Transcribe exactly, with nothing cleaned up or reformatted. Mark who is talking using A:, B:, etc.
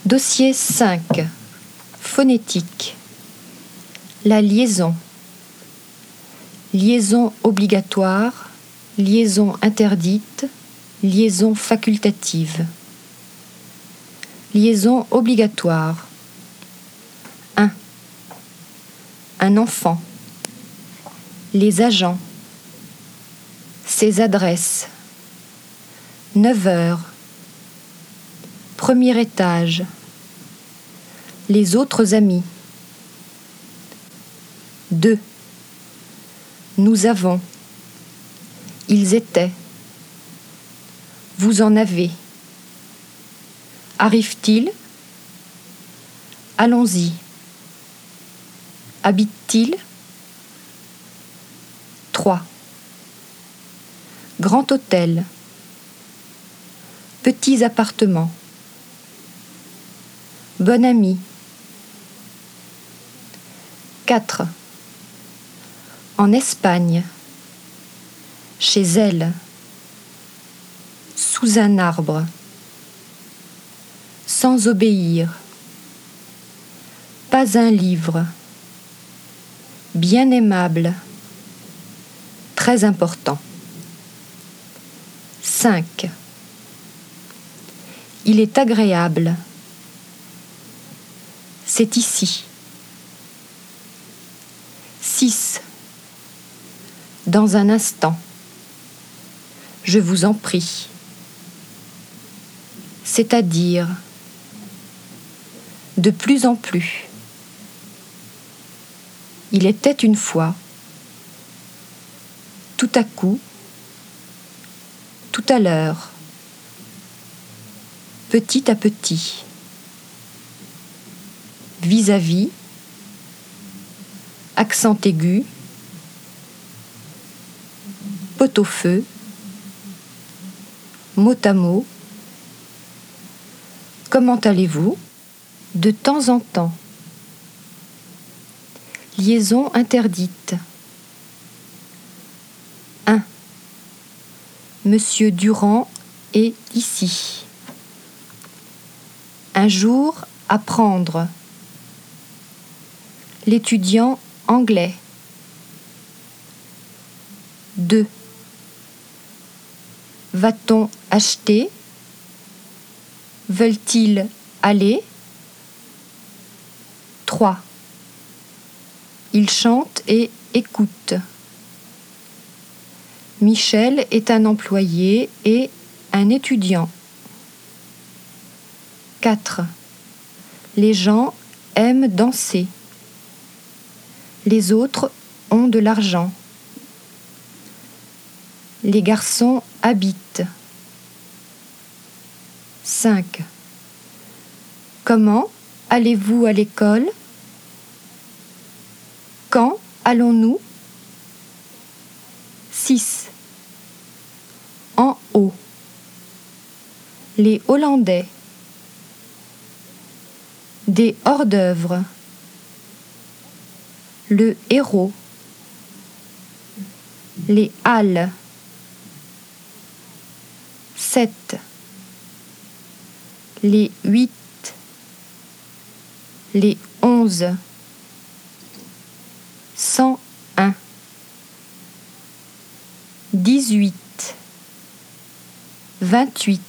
A: Dossier cinq. Phonétique. La liaison. Liaison obligatoire, liaison interdite, liaison facultative. Liaison obligatoire. un. Un enfant. Les agents. Ses adresses. neuf heures. Premier étage. Les autres amis. deux. Nous avons. Ils étaient. Vous en avez. Arrive-t-il? Allons-y. Habite-t-il? trois. Grand hôtel. Petits appartements. Bon ami. quatre. En Espagne. Chez elle. Sous un arbre. Sans obéir. Pas un livre. Bien aimable. Très important. cinq. Il est agréable. C'est ici. six. Dans un instant. Je vous en prie. C'est-à-dire. De plus en plus. Il était une fois. Tout à coup. Tout à l'heure. Petit à petit. Vis-à-vis. Accent aigu. Pot-au-feu. Mot à mot. Comment allez-vous? De temps en temps. Liaison interdite. un. Monsieur Durand est ici. Un jour, apprendre. L'étudiant anglais. deux. Va-t-on acheter? Veulent-ils aller? trois. Il chante et écoute. Michel est un employé et un étudiant. quatre. Les gens aiment danser. Les autres ont de l'argent. Les garçons habitent. cinq. Comment allez-vous à l'école? Quand allons-nous? six. En haut. Les Hollandais. Des hors-d'œuvre. Le héros. Les halles. sept. Les huit. Les onze. cent un. dix-huit. vingt-huit.